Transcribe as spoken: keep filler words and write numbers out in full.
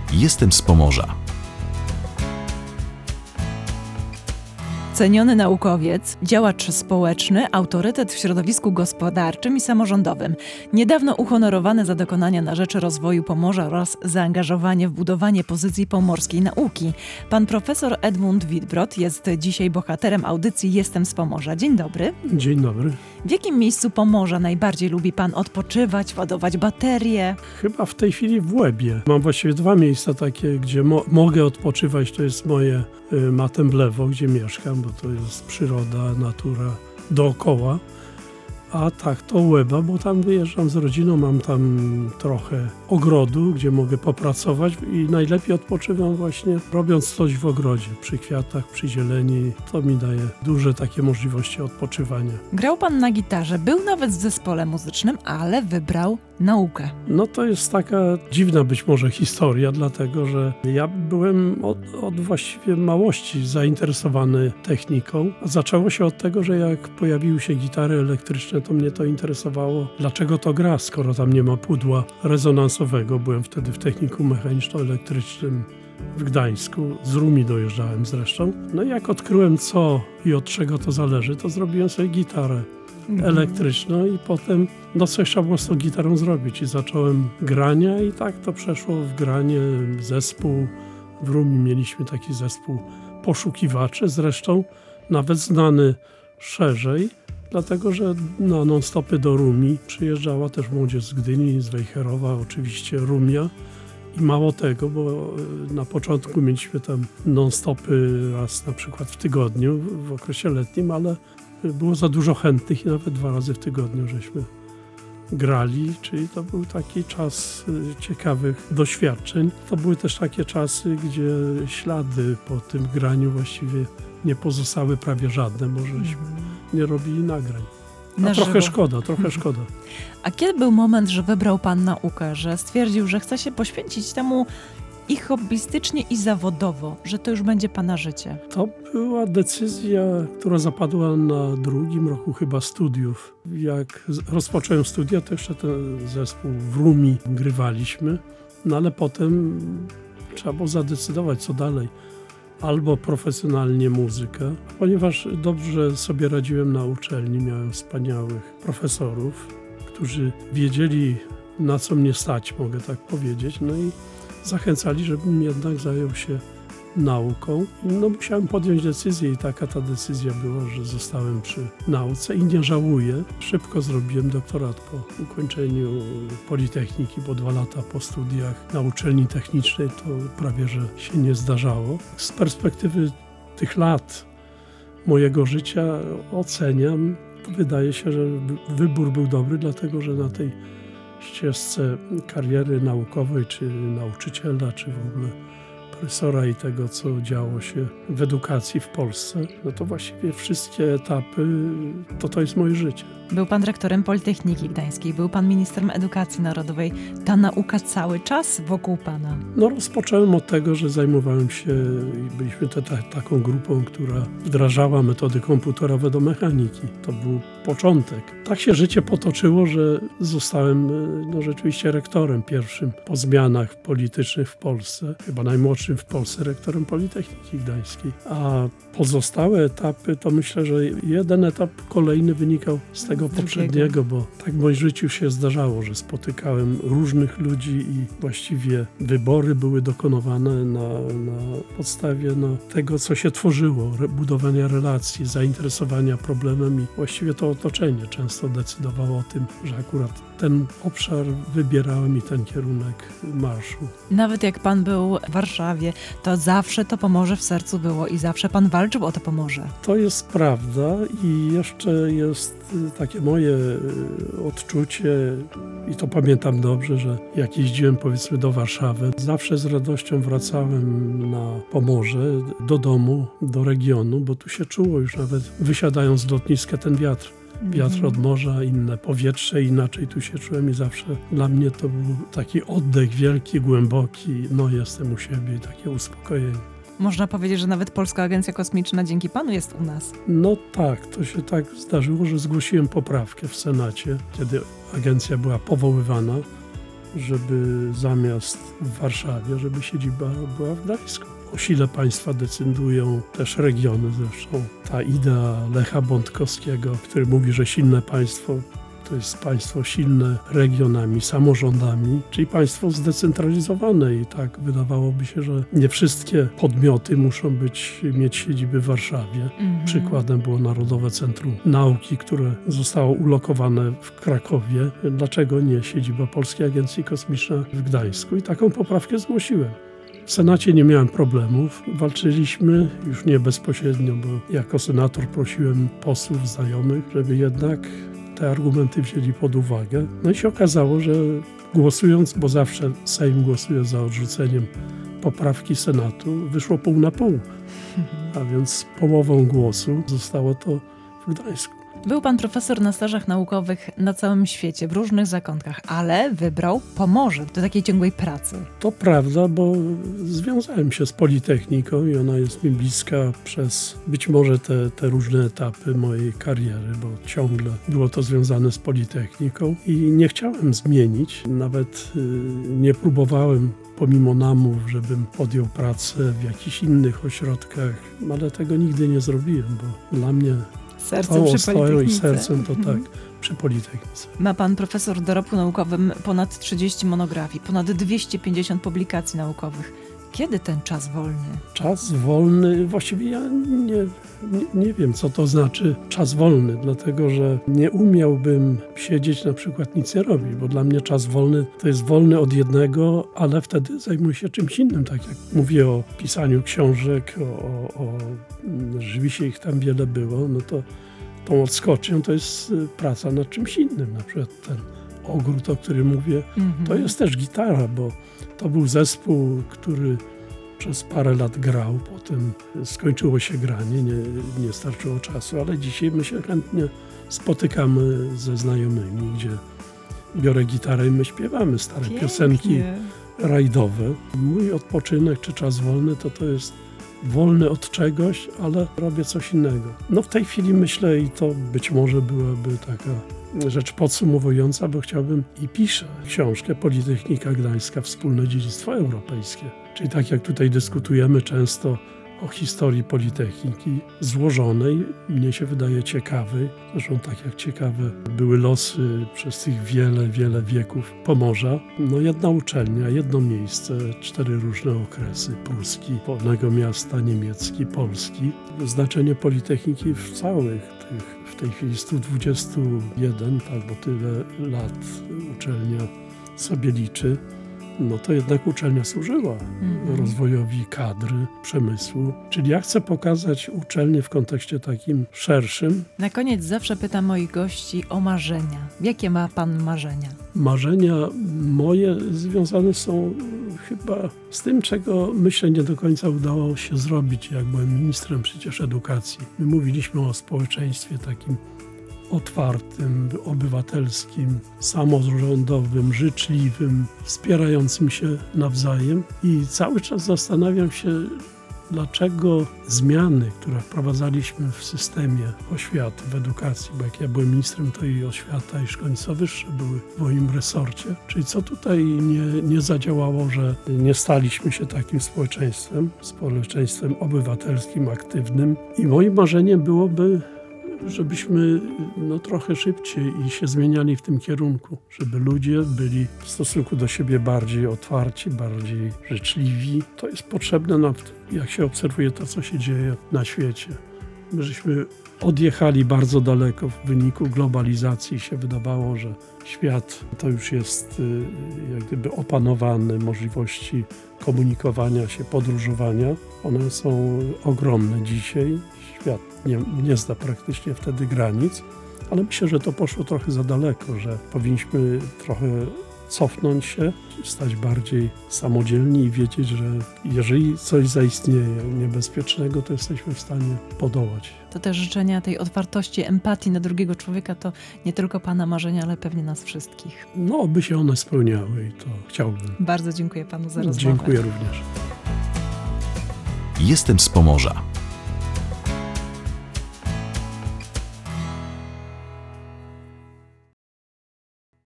Jestem z Pomorza. Ceniony naukowiec, działacz społeczny, autorytet w środowisku gospodarczym i samorządowym. Niedawno uhonorowany za dokonania na rzecz rozwoju Pomorza oraz zaangażowanie w budowanie pozycji pomorskiej nauki. Pan profesor Edmund Wittbrod jest dzisiaj bohaterem audycji Jestem z Pomorza. Dzień dobry. Dzień dobry. W jakim miejscu Pomorza najbardziej lubi pan odpoczywać, ładować baterie? Chyba w tej chwili w Łebie. Mam właściwie dwa miejsca takie, gdzie mo- mogę odpoczywać. To jest moje y, Matemblewo, gdzie mieszkam, bo to jest przyroda, natura dookoła. A tak, to Łeba, bo tam wyjeżdżam z rodziną, mam tam trochę ogrodu, gdzie mogę popracować i najlepiej odpoczywam właśnie robiąc coś w ogrodzie, przy kwiatach, przy zieleni. To mi daje duże takie możliwości odpoczywania. Grał pan na gitarze, był nawet w zespole muzycznym, ale wybrał naukę. No to jest taka dziwna być może historia, dlatego że ja byłem od, od właściwie małości zainteresowany techniką. Zaczęło się od tego, że jak pojawiły się gitary elektryczne, to mnie to interesowało, dlaczego to gra, skoro tam nie ma pudła rezonansowego. Byłem wtedy w technikum mechaniczno-elektrycznym w Gdańsku, z Rumi dojeżdżałem zresztą. No i jak odkryłem co i od czego to zależy, to zrobiłem sobie gitarę elektryczną i potem no coś trzeba było z tą gitarą zrobić i zacząłem grania i tak to przeszło w granie. Zespół w Rumi mieliśmy taki zespół poszukiwaczy, zresztą nawet znany szerzej, dlatego że na non-stopy do Rumi przyjeżdżała też młodzież z Gdyni, z Wejherowa, oczywiście Rumia. I mało tego, bo na początku mieliśmy tam non-stopy raz na przykład w tygodniu, w okresie letnim, ale było za dużo chętnych i nawet dwa razy w tygodniu żeśmy grali, czyli to był taki czas ciekawych doświadczeń. To były też takie czasy, gdzie ślady po tym graniu właściwie nie pozostały prawie żadne, bo żeśmy nie robili nagrań. A Na trochę żywo. szkoda, trochę szkoda. A kiedy był moment, że wybrał pan naukę, że stwierdził, że chce się poświęcić temu i hobbystycznie, i zawodowo, że to już będzie pana życie? To była decyzja, która zapadła na drugim roku chyba studiów. Jak rozpocząłem studia, to jeszcze ten zespół w Rumi grywaliśmy, no ale potem trzeba było zadecydować, co dalej. Albo profesjonalnie muzykę, ponieważ dobrze sobie radziłem na uczelni, miałem wspaniałych profesorów, którzy wiedzieli, na co mnie stać, mogę tak powiedzieć, no i zachęcali, żebym jednak zajął się nauką. No musiałem podjąć decyzję i taka ta decyzja była, że zostałem przy nauce i nie żałuję. Szybko zrobiłem doktorat po ukończeniu Politechniki, bo dwa lata po studiach na uczelni technicznej to prawie, że się nie zdarzało. Z perspektywy tych lat mojego życia oceniam, wydaje się, że wybór był dobry, dlatego że na tej ścieżce kariery naukowej, czy nauczyciela, czy w ogóle profesora i tego, co działo się w edukacji w Polsce, no to właściwie wszystkie etapy, to to jest moje życie. Był pan rektorem Politechniki Gdańskiej, był pan ministrem edukacji narodowej. Ta nauka cały czas wokół pana? No rozpocząłem od tego, że zajmowałem się i byliśmy te, ta, taką grupą, która wdrażała metody komputerowe do mechaniki. To był początek. Tak się życie potoczyło, że zostałem no, rzeczywiście rektorem pierwszym po zmianach politycznych w Polsce, chyba najmłodszym w Polsce rektorem Politechniki Gdańskiej. A pozostałe etapy, to myślę, że jeden etap kolejny wynikał z tego Z poprzedniego, bo tak w moim życiu się zdarzało, że spotykałem różnych ludzi i właściwie wybory były dokonywane na, na podstawie no, tego, co się tworzyło, re, budowania relacji, zainteresowania problemem i właściwie to otoczenie często decydowało o tym, że akurat ten obszar wybierałem i ten kierunek marszu. Nawet jak pan był w Warszawie, to zawsze to Pomorze w sercu było i zawsze pan walczył o to Pomorze. To jest prawda i jeszcze jest takie moje odczucie i to pamiętam dobrze, że jak jeździłem powiedzmy do Warszawy, zawsze z radością wracałem na Pomorze, do domu, do regionu, bo tu się czuło już nawet wysiadając z lotniska ten wiatr. Wiatr od morza, inne powietrze, inaczej tu się czułem i zawsze dla mnie to był taki oddech wielki, głęboki, no jestem u siebie i takie uspokojenie. Można powiedzieć, że nawet Polska Agencja Kosmiczna dzięki panu jest u nas. No tak, to się tak zdarzyło, że zgłosiłem poprawkę w Senacie, kiedy agencja była powoływana żeby zamiast w Warszawie, żeby siedziba była w Gdańsku. O sile państwa decydują też regiony zresztą. Ta idea Lecha Bątkowskiego, który mówi, że silne państwo to jest państwo silne regionami, samorządami, czyli państwo zdecentralizowane i tak wydawałoby się, że nie wszystkie podmioty muszą być, mieć siedziby w Warszawie. Mhm. Przykładem było Narodowe Centrum Nauki, które zostało ulokowane w Krakowie. Dlaczego nie siedziba Polskiej Agencji Kosmicznej w Gdańsku? I taką poprawkę zgłosiłem. W Senacie nie miałem problemów. Walczyliśmy już nie bezpośrednio, bo jako senator prosiłem posłów, znajomych, żeby jednak te argumenty wzięli pod uwagę. No i się okazało, że głosując, bo zawsze Sejm głosuje za odrzuceniem poprawki Senatu, wyszło pół na pół. A więc połową głosu zostało to w Gdańsku. Był pan profesor na stażach naukowych na całym świecie, w różnych zakątkach, ale wybrał Pomorze do takiej ciągłej pracy. To prawda, bo związałem się z Politechniką i ona jest mi bliska przez być może te, te różne etapy mojej kariery, bo ciągle było to związane z Politechniką i nie chciałem zmienić, nawet yy, nie próbowałem pomimo namów, żebym podjął pracę w jakichś innych ośrodkach, ale tego nigdy nie zrobiłem, bo dla mnie sercem przy Politechnice. I sercem to tak, przy Politechnice. Ma pan profesor w dorobku naukowym ponad trzydzieści monografii, ponad dwieście pięćdziesiąt publikacji naukowych. Kiedy ten czas wolny? Czas wolny, właściwie ja nie, nie, nie wiem, co to znaczy czas wolny, dlatego że nie umiałbym siedzieć, na przykład nic nie robić, bo dla mnie czas wolny to jest wolny od jednego, ale wtedy zajmuję się czymś innym, tak jak mówię o pisaniu książek, o, o, o rzeczywiście ich tam wiele było, no to tą odskocznią to jest praca nad czymś innym, na przykład ten ogród, o którym mówię, mm-hmm. to jest też gitara, bo to był zespół, który przez parę lat grał, potem skończyło się granie, nie, nie starczyło czasu, ale dzisiaj my się chętnie spotykamy ze znajomymi, gdzie biorę gitarę i my śpiewamy stare Pięknie. piosenki rajdowe. Mój odpoczynek czy czas wolny to to jest wolny od czegoś, ale robię coś innego. No w tej chwili myślę i to być może byłaby taka rzecz podsumowująca, bo chciałbym i piszę książkę Politechnika Gdańska, wspólne dziedzictwo europejskie. Czyli tak jak tutaj dyskutujemy często o historii Politechniki złożonej, mnie się wydaje ciekawej, zresztą tak jak ciekawe były losy przez tych wiele, wiele wieków Pomorza. No jedna uczelnia, jedno miejsce, cztery różne okresy, pruski, polnego miasta, niemiecki, polski. Znaczenie Politechniki w całych tych, w tej chwili stu dwudziestu jeden, tak, bo tyle lat uczelnia sobie liczy. No to jednak uczelnia służyła mm-hmm. rozwojowi kadry, przemysłu. Czyli ja chcę pokazać uczelnię w kontekście takim szerszym. Na koniec zawsze pytam moich gości o marzenia. Jakie ma pan marzenia? Marzenia moje związane są chyba z tym, czego myślę nie do końca udało się zrobić, jak byłem ministrem przecież edukacji. My mówiliśmy o społeczeństwie takim otwartym, obywatelskim, samorządowym, życzliwym, wspierającym się nawzajem. I cały czas zastanawiam się, dlaczego zmiany, które wprowadzaliśmy w systemie oświaty, w edukacji, bo jak ja byłem ministrem, to i oświata, i szkolnictwo wyższe były w moim resorcie. Czyli co tutaj nie, nie zadziałało, że nie staliśmy się takim społeczeństwem, społeczeństwem obywatelskim, aktywnym. I moim marzeniem byłoby, żebyśmy no, trochę szybciej i się zmieniali w tym kierunku, żeby ludzie byli w stosunku do siebie bardziej otwarci, bardziej życzliwi. To jest potrzebne, nam, jak się obserwuje to, co się dzieje na świecie. My żeśmy odjechali bardzo daleko w wyniku globalizacji. Się wydawało, że świat to już jest jak gdyby opanowany, możliwości komunikowania się, podróżowania. One są ogromne dzisiaj. Świat nie, nie zna praktycznie wtedy granic, ale myślę, że to poszło trochę za daleko, że powinniśmy trochę cofnąć się, stać bardziej samodzielni i wiedzieć, że jeżeli coś zaistnieje niebezpiecznego, to jesteśmy w stanie podołać. To te życzenia tej otwartości, empatii na drugiego człowieka to nie tylko pana marzenia, ale pewnie nas wszystkich. No, by się one spełniały i to chciałbym. Bardzo dziękuję panu za rozmowę. Dziękuję również. Jestem z Pomorza.